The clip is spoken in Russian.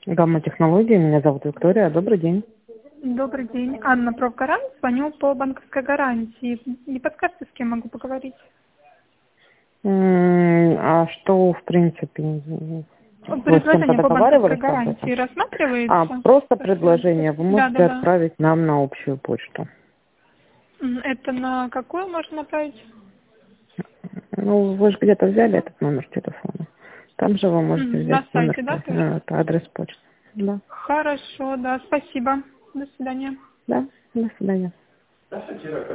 Гамма-технологии, меня зовут Виктория. Добрый день. Добрый день. Анна Профгарант. Звоню по банковской гарантии. Не подскажете, с кем могу поговорить? А что, в принципе, вы с кем-то Предложение по банковской договаривались об гарантии этом? рассматривается? Просто предложение вы можете Да. отправить нам на общую почту. Это на какую можно направить? Ну, вы же где-то взяли этот номер телефона. Там же вы можете На взять номер сайте, да, тоже? телефона, это адрес почты. Да. Хорошо, да, спасибо. До свидания. Да, до свидания.